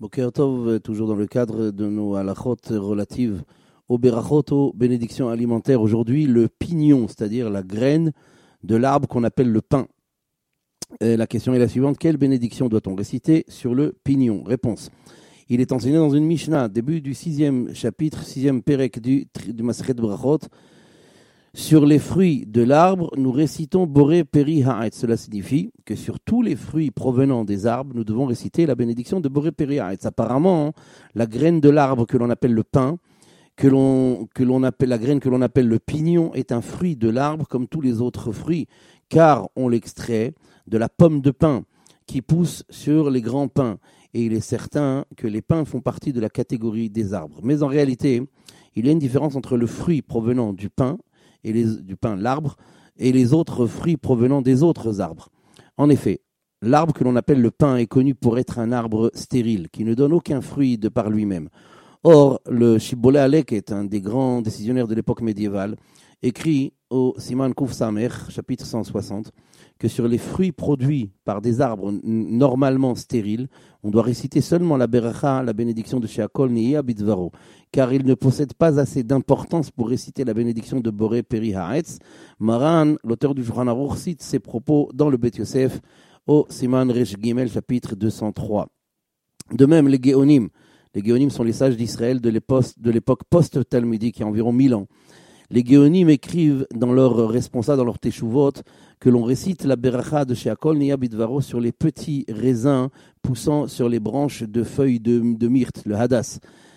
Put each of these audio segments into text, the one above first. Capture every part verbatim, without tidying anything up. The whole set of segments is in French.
Boker Tov, toujours dans le cadre de nos halachot relatives aux berachot, aux bénédictions alimentaires. Aujourd'hui, le pignon, c'est-à-dire la graine de l'arbre qu'on appelle le pin. Et la question est la suivante. Quelle bénédiction doit-on réciter sur le pignon? Réponse. Il est enseigné dans une Mishnah, début du sixième chapitre, sixième pérek du, du Masechet Brachot. Sur les fruits de l'arbre, nous récitons Boré Peri Ha'etz. Cela signifie que sur tous les fruits provenant des arbres, nous devons réciter la bénédiction de Boré Peri Ha'etz. Apparemment, hein, la graine de l'arbre que l'on appelle le pin, que l'on, que l'on appelle, la graine que l'on appelle le pignon, est un fruit de l'arbre comme tous les autres fruits, car on l'extrait de la pomme de pin qui pousse sur les grands pins. Et il est certain que les pins font partie de la catégorie des arbres. Mais en réalité, il y a une différence entre le fruit provenant du pin, et les, du pin, l'arbre, et les autres fruits provenant des autres arbres. En effet, l'arbre que l'on appelle le pin est connu pour être un arbre stérile, qui ne donne aucun fruit de par lui-même. Or, le Shibboleh Alek est un des grands décisionnaires de l'époque médiévale, écrit au Siman Kuf Samer, chapitre cent soixante, que sur les fruits produits par des arbres normalement stériles, on doit réciter seulement la beracha, la bénédiction de Sheakol Niyeh Bidvaro, car il ne possède pas assez d'importance pour réciter la bénédiction de Boré Peri Ha'etz. Maran, l'auteur du Shulchan Aruch, cite ses propos dans le Bet Yosef au Siman Resh Gimel, chapitre deux cent trois. De même, les Géonim, les Géonim sont les sages d'Israël de l'époque, de l'époque post-talmudique, il y a environ mille ans. Les Géonim écrivent dans leur responsa, dans leur Teshuvot, que l'on récite la beracha de Sheakol Niyeh Bidvaro sur les petits raisins poussant sur les branches de feuilles de, de myrte, le hadas.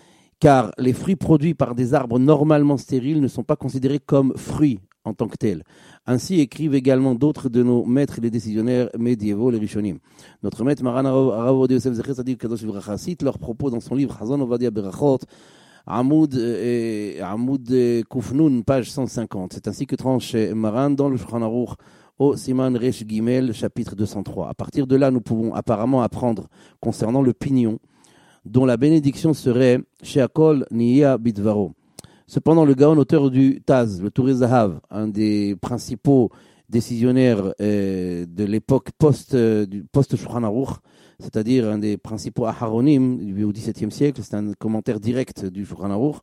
Car les fruits produits par des arbres normalement stériles ne sont pas considérés comme fruits en tant que tels. Ainsi écrivent également d'autres de nos maîtres, les décisionnaires médiévaux, les Rishonim. Notre maître Maran Harav Ovadia Yosef Zecher Tzadik Kadosh Livracha cite leurs propos dans son livre Chazon Ovadia Berachot, Amoud, et, Amoud Kufnun, page cent cinquante. C'est ainsi que tranche Maran dans le Shulchan Aruch au Siman Resh Gimel, chapitre deux cent trois. À partir de là, nous pouvons apparemment apprendre concernant le pignon, dont la bénédiction serait Sheakol Niyeh Bidvaro. Cependant, le Gaon, auteur du Taz, le Touré Zahav, un des principaux décisionnaires euh, de l'époque post, euh, du post-Shulchan Aruch, c'est-à-dire un des principaux Aharonim au dix-septième siècle, c'est un commentaire direct du Shulchan Aruch.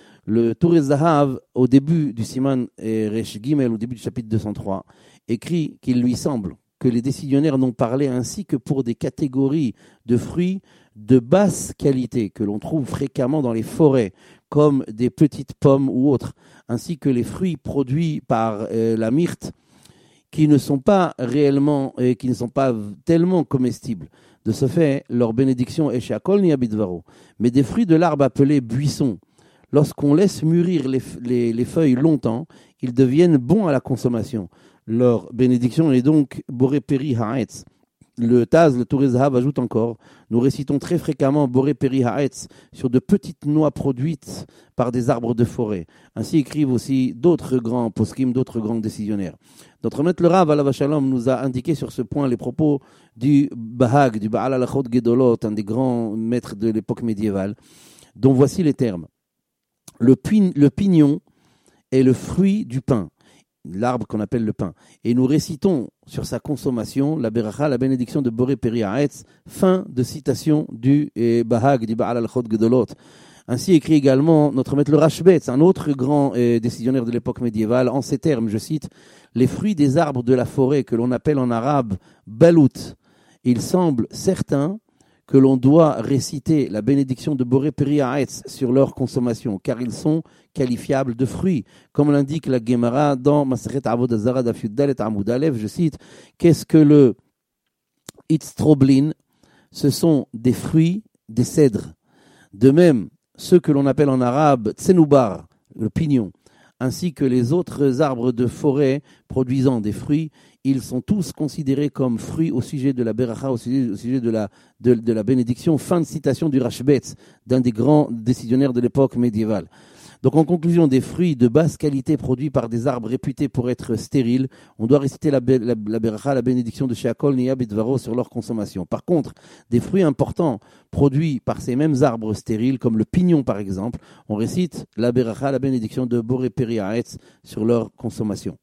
Le Touré Zahav, au début du Siman Resh Gimel, au début du chapitre deux cent trois, écrit qu'il lui semble que les décisionnaires n'ont parlé ainsi que pour des catégories de fruits de basse qualité que l'on trouve fréquemment dans les forêts, comme des petites pommes ou autres, ainsi que les fruits produits par euh, la myrte, qui ne sont pas réellement, et qui ne sont pas tellement comestibles. De ce fait, leur bénédiction est Sheakol Niyeh Bidvaro. Mais des fruits de l'arbre appelé buisson, lorsqu'on laisse mûrir les, les, les feuilles longtemps, ils deviennent bons à la consommation. Leur bénédiction est donc Boré Peri Ha'etz. Le Taz, le Touré Zahav ajoute encore, nous récitons très fréquemment Boré Peri Ha'etz sur de petites noix produites par des arbres de forêt. Ainsi écrivent aussi d'autres grands poskim, d'autres grands décisionnaires. Notre maître le Rav Alav Shalom nous a indiqué sur ce point les propos du Bahag, du Baal Halachot Gedolot, un des grands maîtres de l'époque médiévale, dont voici les termes. Le, pin, le pignon est le fruit du pin, l'arbre qu'on appelle le pin. Et nous récitons sur sa consommation la beracha, la bénédiction de Boré Peri Ha'etz, fin de citation du eh, Bahag, du Baal Halachot Gedolot. Ainsi écrit également notre maître le Rashbetz, un autre grand eh, décisionnaire de l'époque médiévale, en ces termes, je cite, « Les fruits des arbres de la forêt que l'on appelle en arabe balout, il semble certain que l'on doit réciter la bénédiction de Boré Peri Ha'etz sur leur consommation, car ils sont qualifiables de fruits. Comme l'indique la Gemara dans Masechet Avodah Zarah Daf Yud Dalet Amud Aleph, je cite, qu'est-ce que le Itztroblin? Ce sont des fruits des cèdres. De même, ceux que l'on appelle en arabe Tsenoubar, le pignon, ainsi que les autres arbres de forêt produisant des fruits, ils sont tous considérés comme fruits au sujet de la beracha, au sujet, au sujet de, la, de, de la bénédiction. Fin de citation du Rashbetz, d'un des grands décisionnaires de l'époque médiévale. Donc en conclusion, des fruits de basse qualité produits par des arbres réputés pour être stériles, on doit réciter la, la, la beracha, la bénédiction de Sheakol Niyeh Bidvaro sur leur consommation. Par contre, des fruits importants produits par ces mêmes arbres stériles, comme le pignon par exemple, on récite la beracha, la bénédiction de Boré Peri Ha'etz sur leur consommation.